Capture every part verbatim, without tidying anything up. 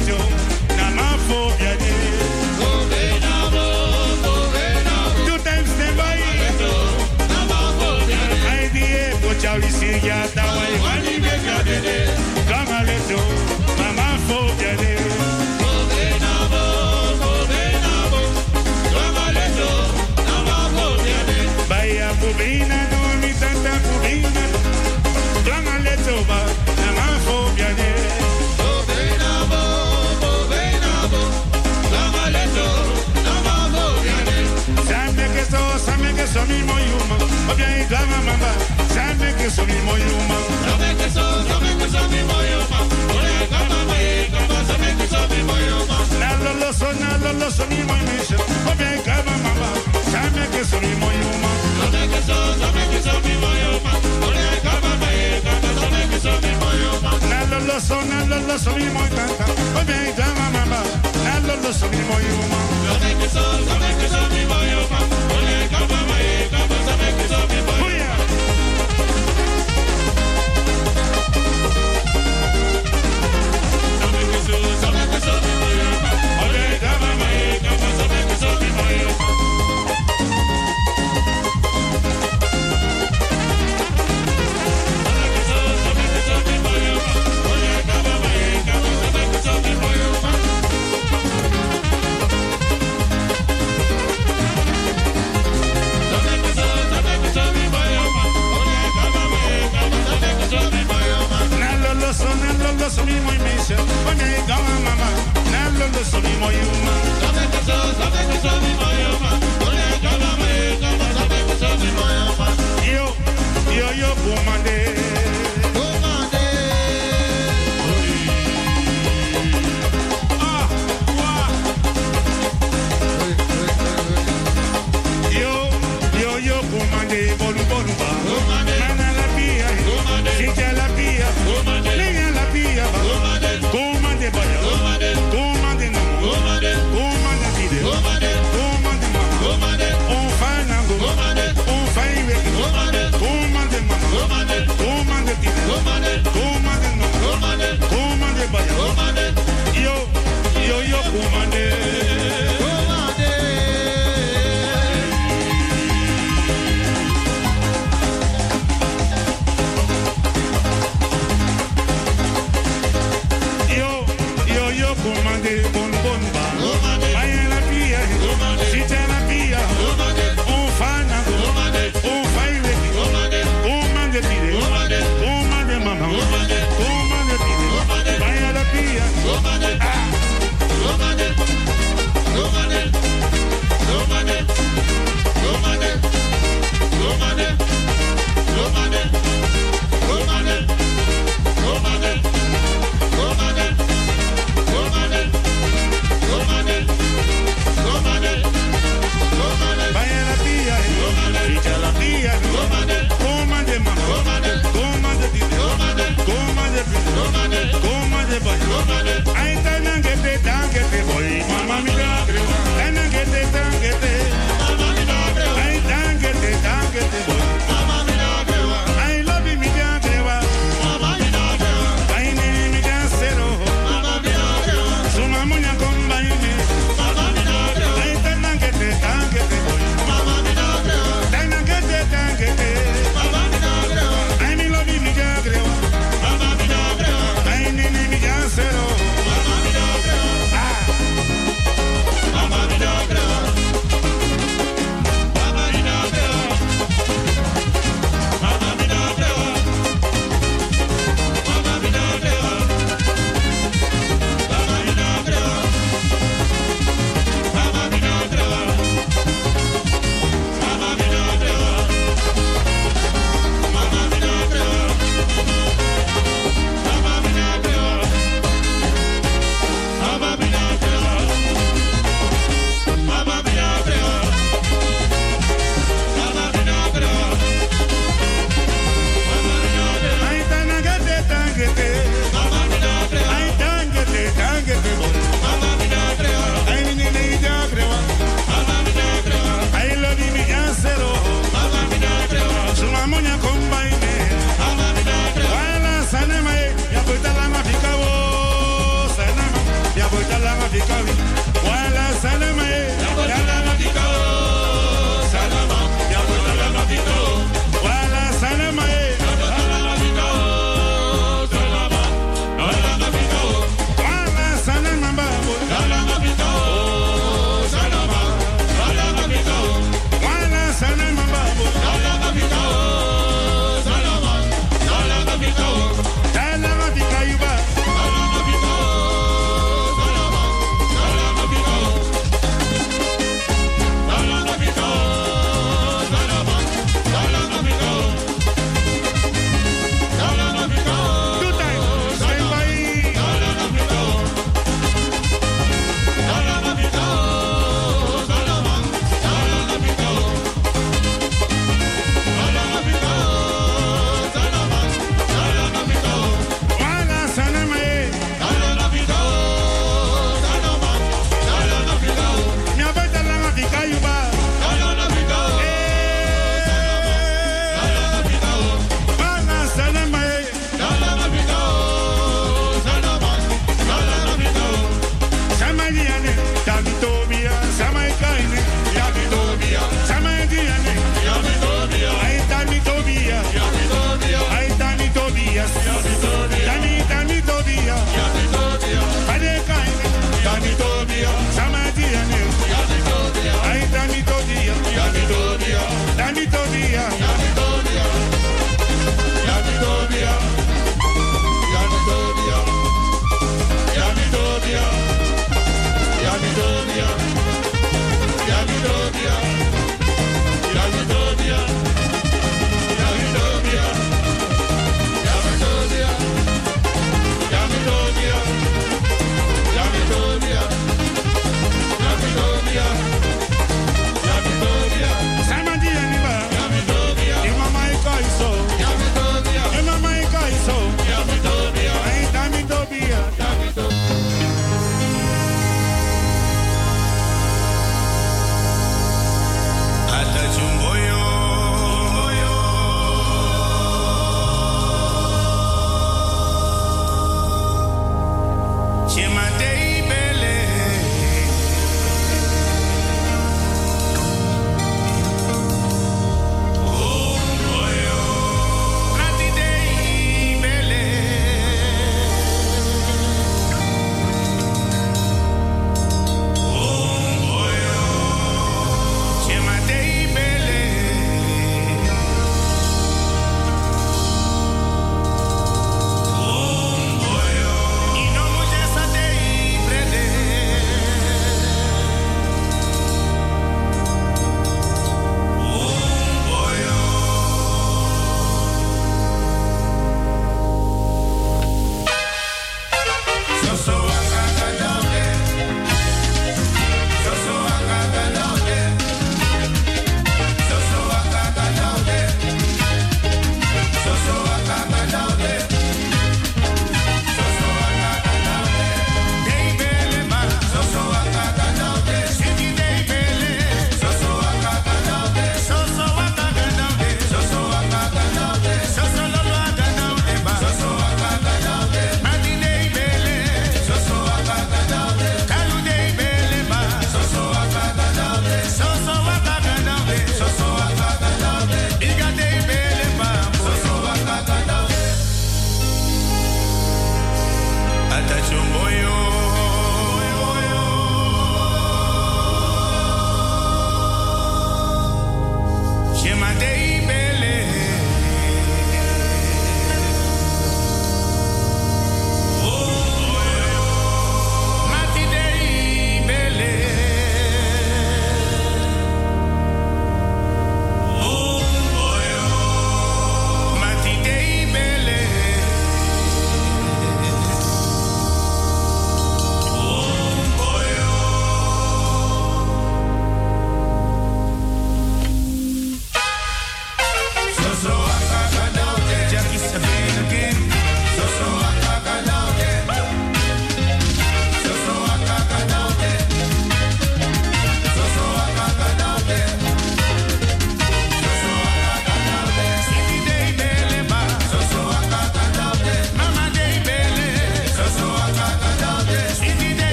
leto, na mafobia de. Two times never I die pocha lisiya tawai wali beka de. Kama leto, na mafobia de. Baya bubina no mi tanta bubina. Kama leto ba na mafobia de. Sabe que sou mi moyuma, obia igama mamba. Sabe que sou mi moyuma, sabe que sou, sabe que sou mi moyuma. Obia igama mamba, sabe que sou mi moyuma. Na lolo so, na lolo so mi moymisha, obia igama mamba. Sabe que sou mi moyuma, sabe que sou, sabe que sou mi moyuma. Obia igama mamba, sabe que sou mi moyuma. Na lolo so, na lolo so mi moytanta, obia igama mamba. Na lolo so mi moyuma, sabe que sou, sabe que sou mi moyuma.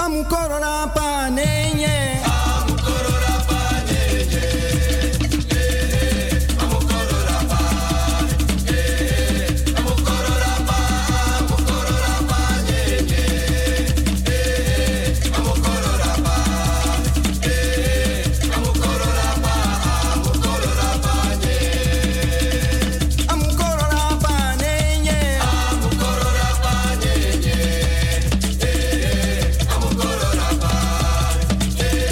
Hey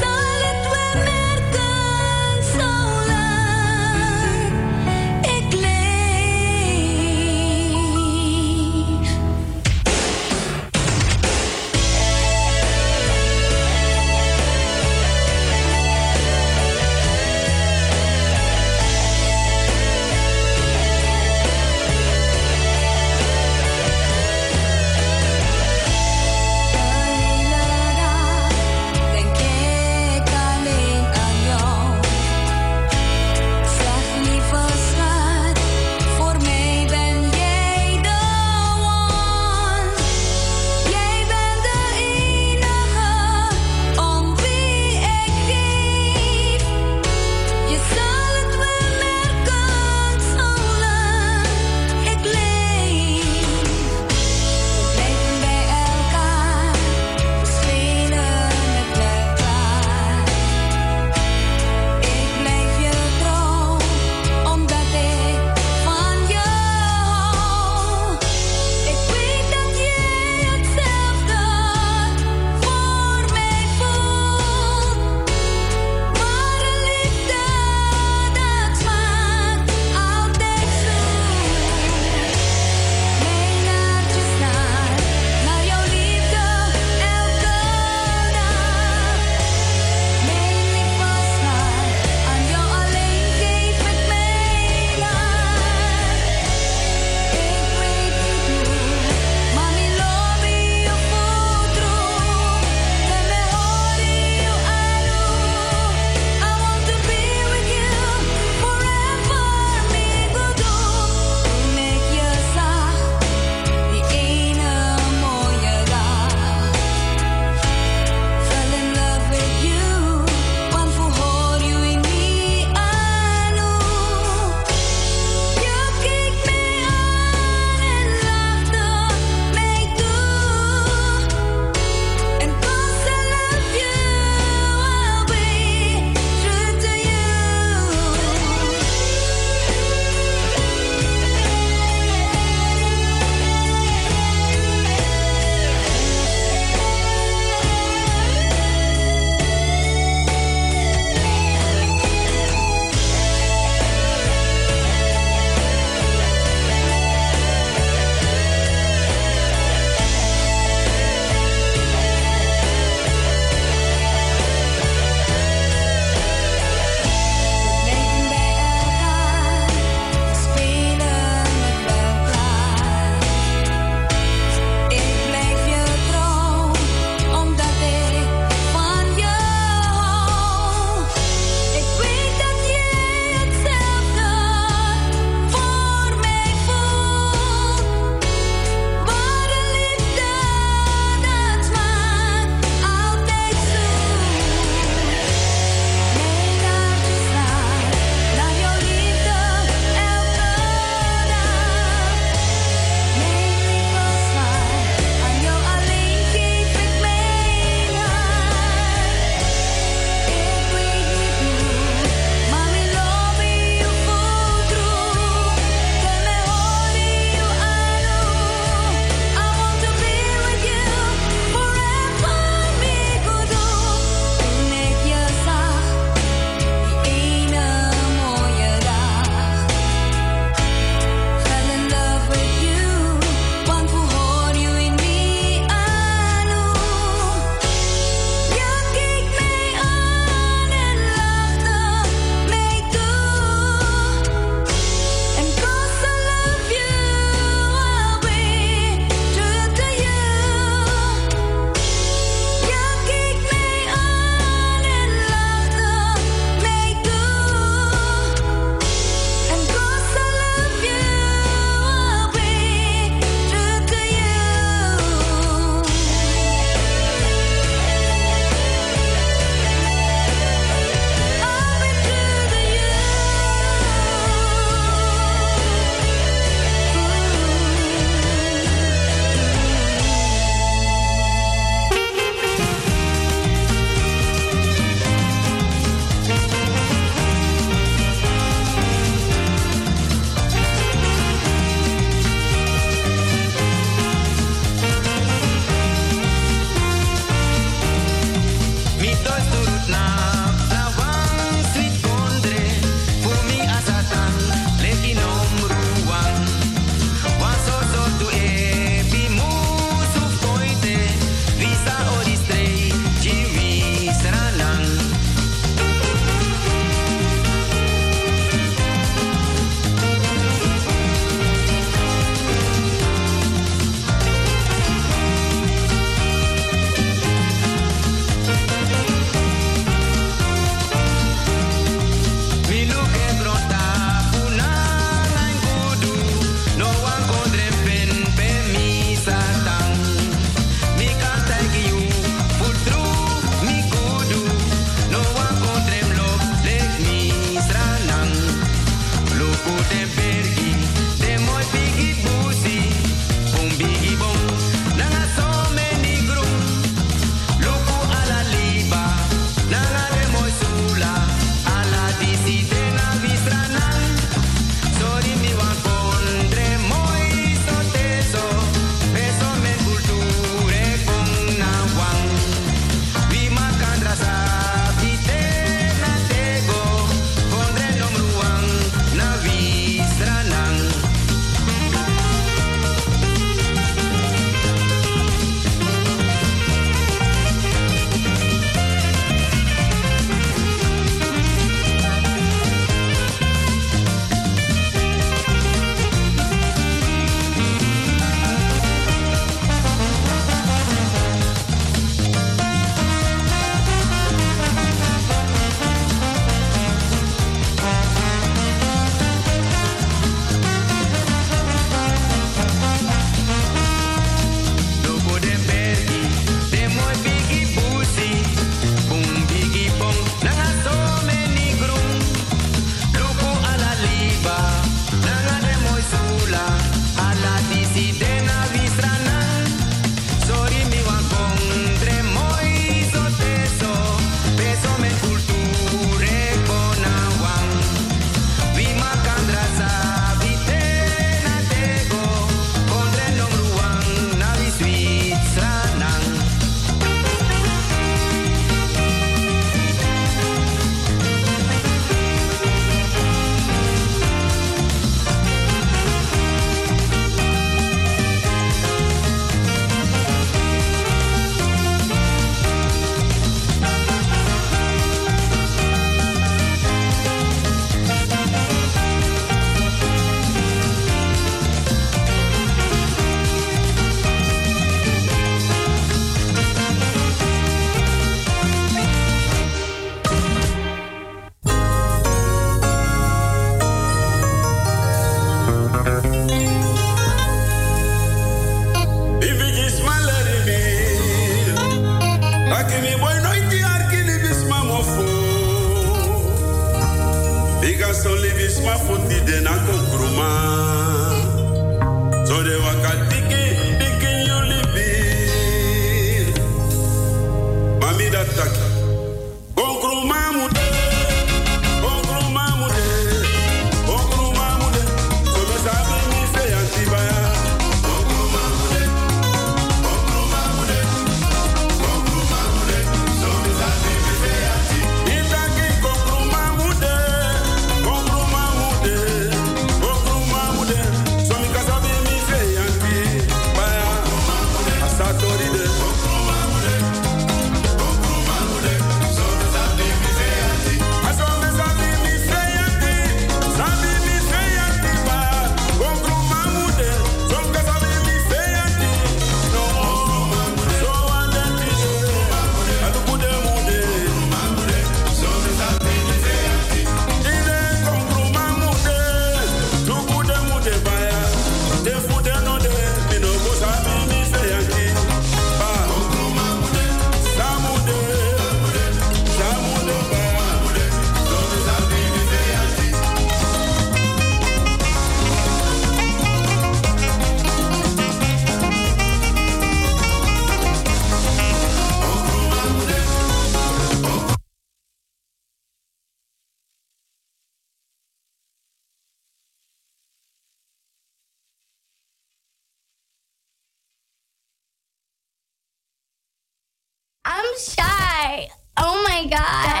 shy. Oh my God.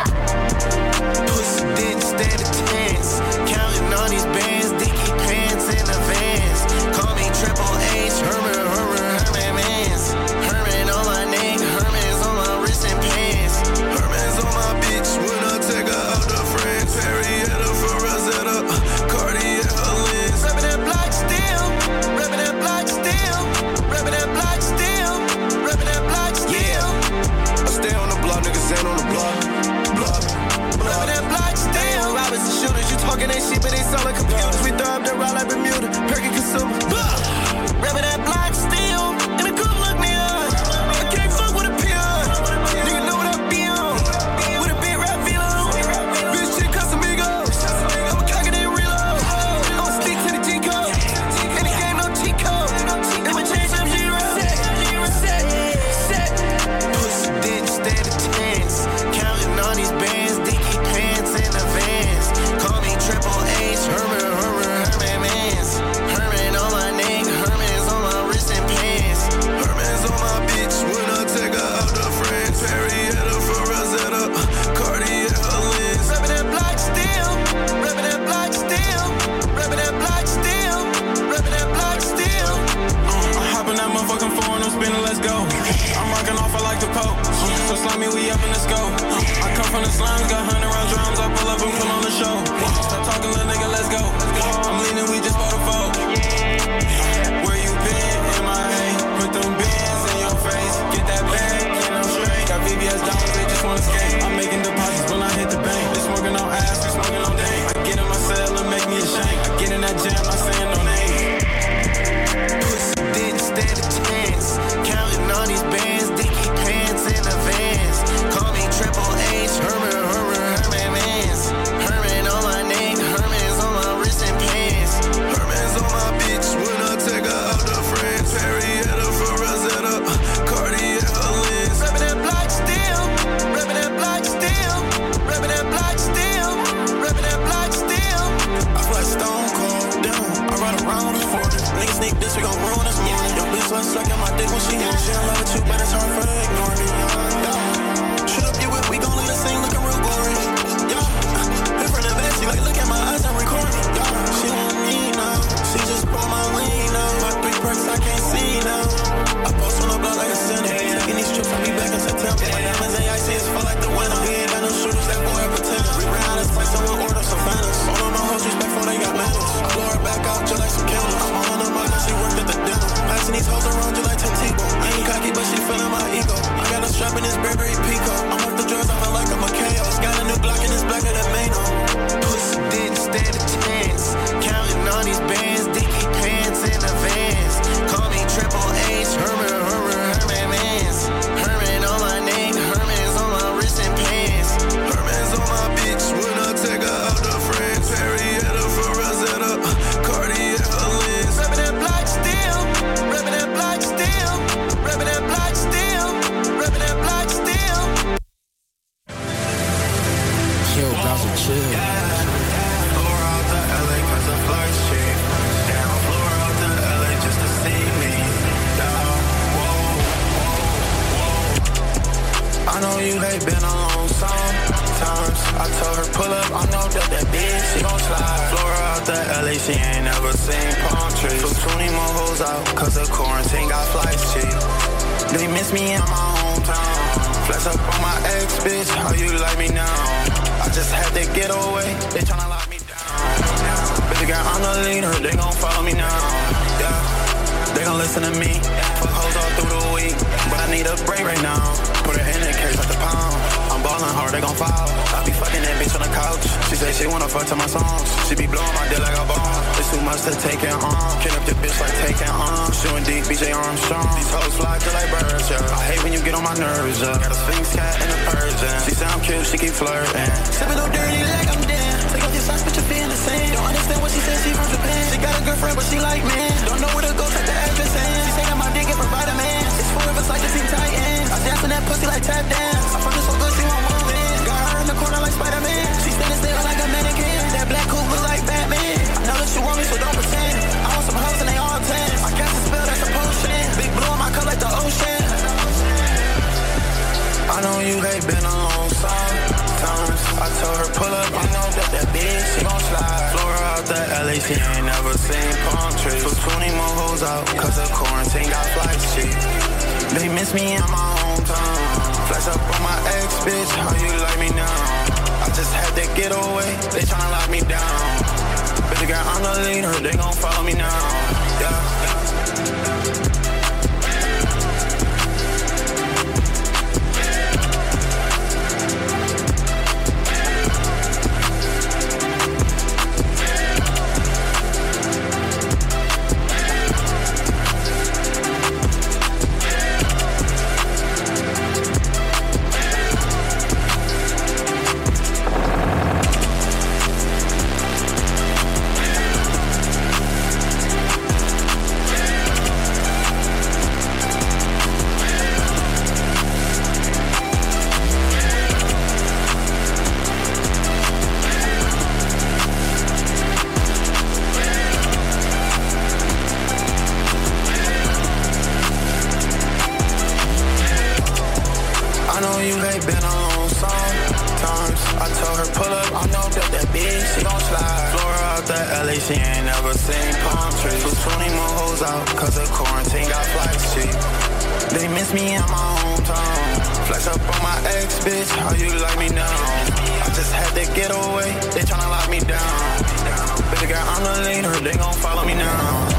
Pussy didn't stand a chance. Counting all these bands, dicky pants in the vans. Call me Triple H, Herman, Herman, Herman Mans. Herman on my neck, Herman's on my wrist and pants. Herman's on my bitch when I take her out to France. Harrietta for Rosetta, Cartier her lens. Reppin' that block still, reppin' that block still, reppin' that block still, reppin' that block still. I stay on the block, niggas stand on the block, block, block. Reppin' that block still. Robbers and shooters, you talking that shit, but they selling computers. We throw up that rock like Bermuda, perky consumer. Reppin' that block still, and the cool look me up. I can't fuck with a peon. Nigga know what I be on. With a big rap velo. Bitch shit custom amigos. I'm a cock and then reload. I'm that L A, she ain't never seen palm trees. So twenty more hoes out, cause the quarantine got flights cheap. They miss me in my hometown. Flex up on my ex, bitch, how you like me now? I just had to get away, they tryna lock me down. Baby girl, I'm the leader, they gon' follow me now. Yeah, they gon' listen to me. Fuck hoes all through the week, but I need a break right now. Put her in the case like the pound. I'm ballin' hard, they gon' fall. I be fucking that bitch on the couch. She say she wanna fuck to my songs. She be blowing my dick like a bomb. It's too much to take it on. Kill up the bitch like taking on. Shooting deep, B J Armstrong. These hoes fly just like birds, yeah. I hate when you get on my nerves, yeah. Got a Sphinx cat and a Persian. She sound cute, she keep flirting. Sippin' no dirty like I'm down. Take off your socks, but you feel the same. Don't understand what she said, she from Japan. She got a girlfriend, but she like man. Don't know where to go, take the address in. She say that my dick is for vitamins. It's four of us like the Teen Titans. I dance in that pussy like tap dance. I fuck her so good, she won't move in. Got her in the corner like Spider-Man. She standing still like a mannequin. That black coupe look like Batman. I know that you want me, so don't pretend. I want some hoes and they all ten. I guess the spell, that's a potion. Big blue on my cup like the ocean. I know you hate been a long time. Times I told her pull up, I know that that bitch, she gon' slide. Flora out the L A, she ain't never seen palm trees. So twenty more hoes out, cause the quarantine got flights cheap. They miss me in my hometown. Flex up on my ex, bitch, how you like me now? I just had to get away, they tryna lock me down. Baby girl, I'm the leader, they gon' follow me now. Yeah. She ain't never seen palm trees. So twenty more hoes out, cause the quarantine got flights cheap. They miss me in my hometown. Flex up on my ex, bitch, how you like me now? I just had to get away, they tryna lock me down. Baby girl, I'm the leader, they gon' follow me now.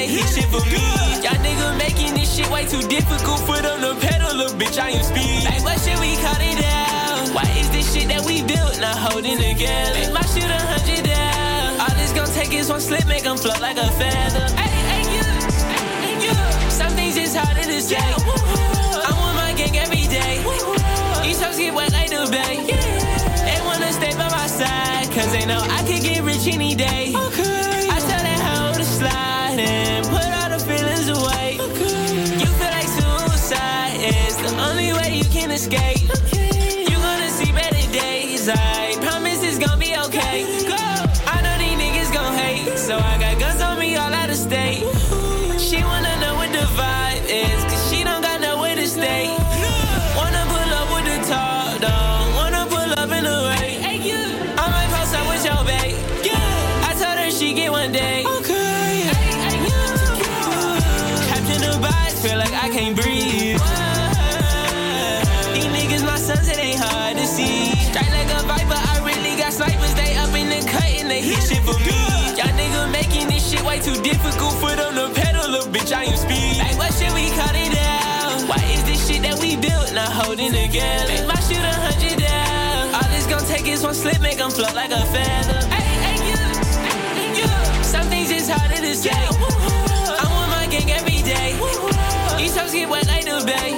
they hit shit for me. Y'all niggas making this shit way too difficult. Foot on the pedal, little bitch, I am speed. Like, what should we call it out? Why is this shit that we built not holding together? Make my shit a hundred down. All this gon' take is one slip, make them float like a feather. Hey, hey, you, hey, you. Some things is harder to say. I'm with my gang every day. These hoes get wet like the bay. They wanna stay by my side, cause they know I could get rich any day. Okay. I tell that hoe to slide and put all the feelings away. Okay. You feel like suicide is the only way you can escape. Okay. You gonna see better days, I promise it's gonna be okay. Go. I know these niggas gon' hate, so I got guns on me all out of state. She wanna know what the vibe is, cause she don't got nowhere to stay. Wanna pull up with the top down, wanna pull up in the rain. I might post up with your babe. I told her she get one day. Okay. Captain the box, feel like I can't breathe. These niggas my sons, it ain't hard to see. Straight like a viper, I really got snipers. They up in the cut and they hit shit for me. Y'all niggas making this shit way too difficult. Foot on the pedal, little bitch, I am speed. Like, what should we call it out? Why is this shit that we built not holding together? Make my shit a hundred down. All this gon' take is one slip, make them float like a feather. Hey, hey, you, hey, you. Some things is harder to say. I'm with my gang every day. These hoes get wet like the bay.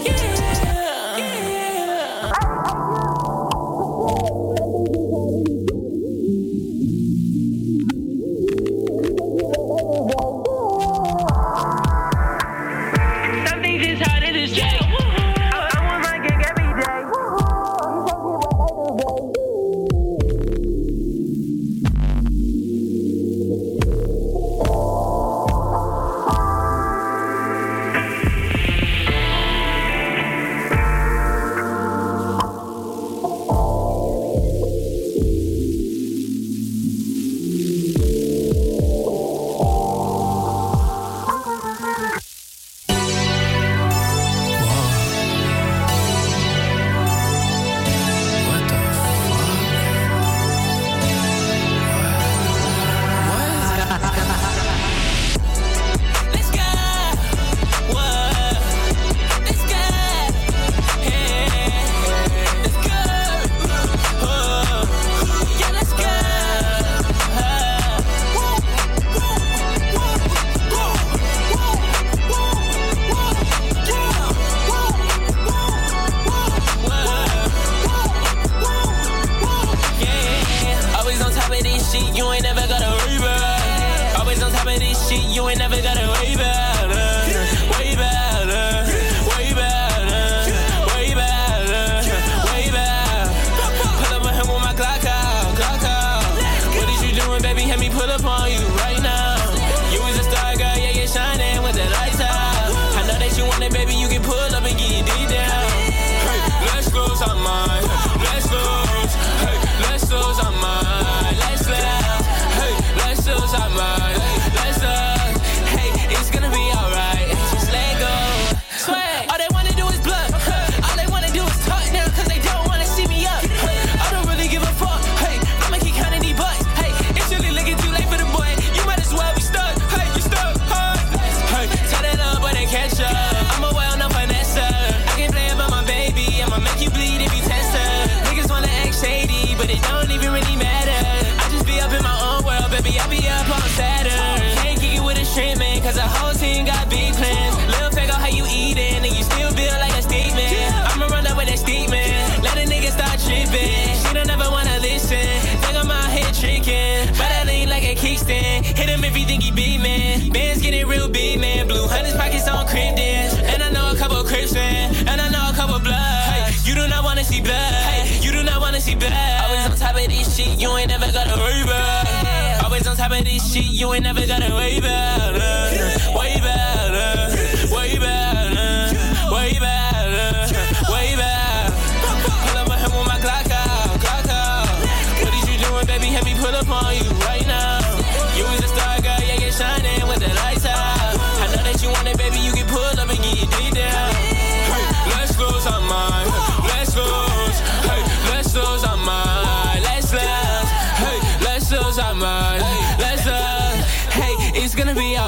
You ain't never gotta worry about. Always on top of this shit, you ain't never gotta worry about. Worry about, worry about, worry about, worry about. Pull up a him with my Glock out, Glock out. What is you doing, baby? Have me pull up on you right now. You is a star, girl, yeah, you're shining with the lights out. I know that you want it, baby, you can pull up and get your D down. Hey, let's lose our mind, let's lose, hey, let's lose our mind, let's lose. Hey, let's lose our mind. Let's uh, hey, it's gonna be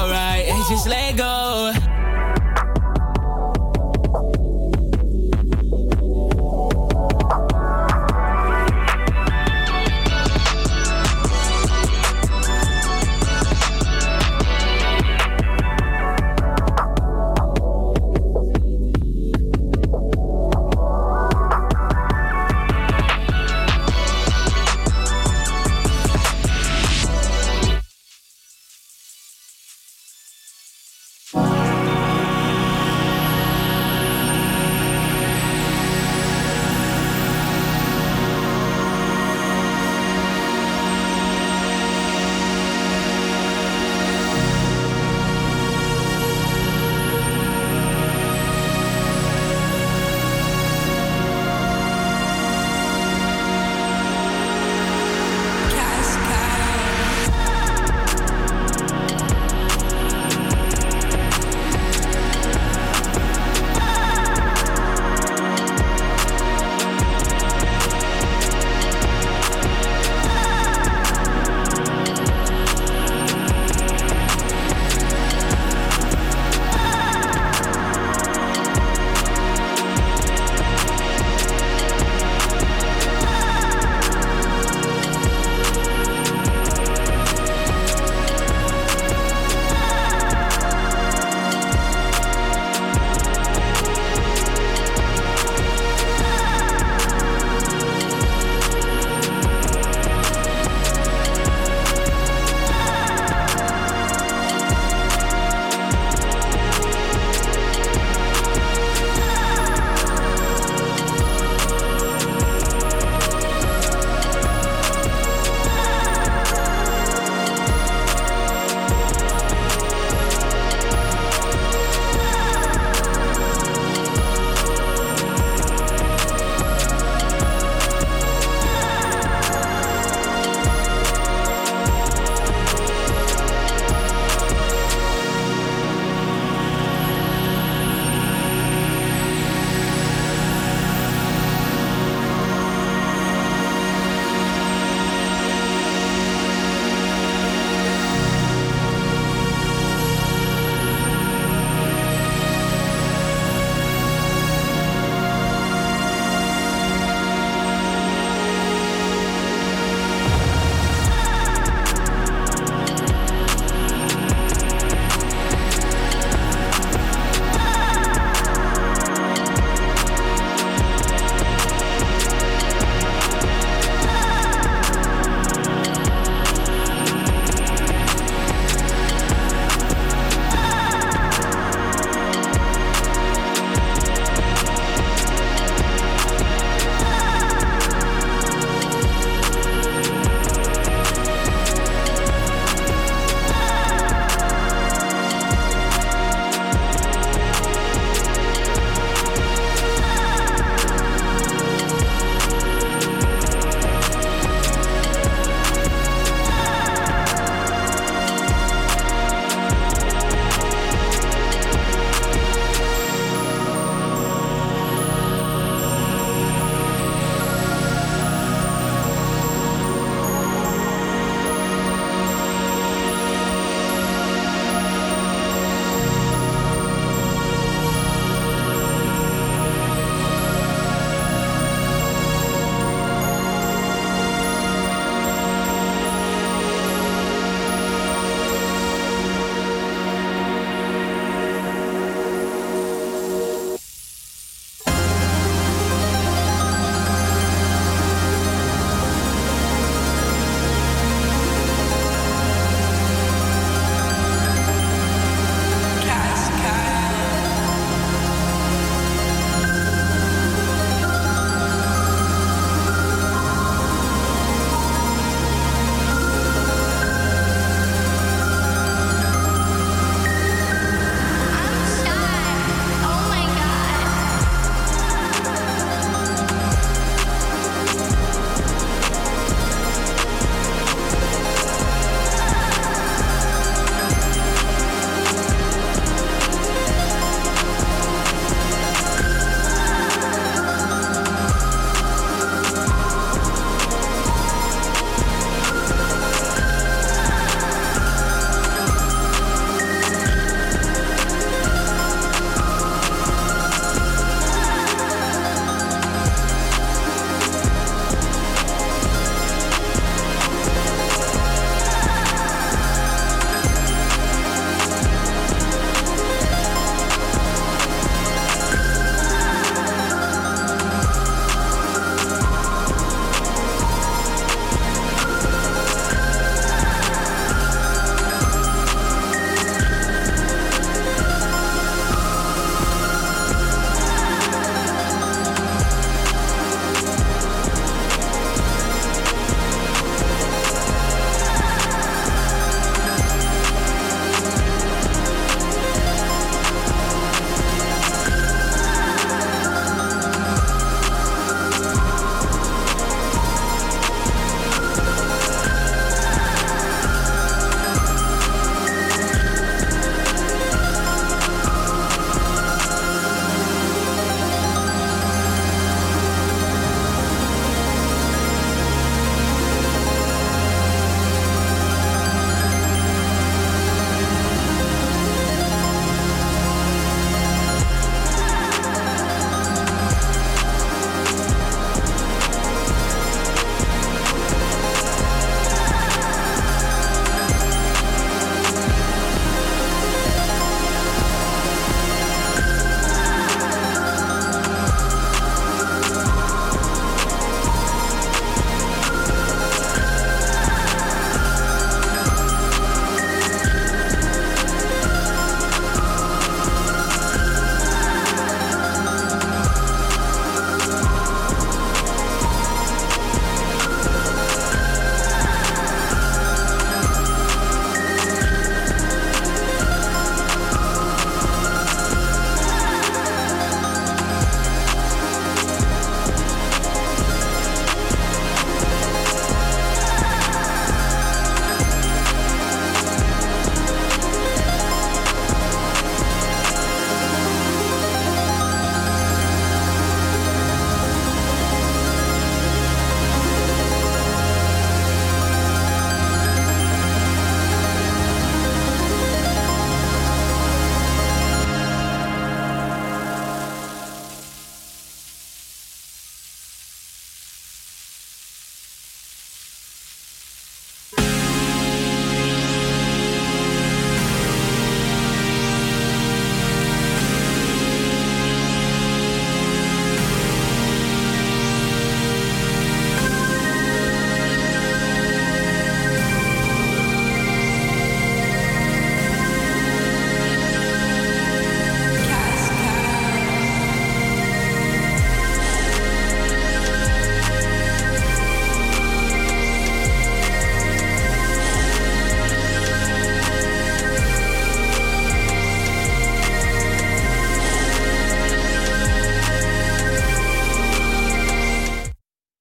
just let go.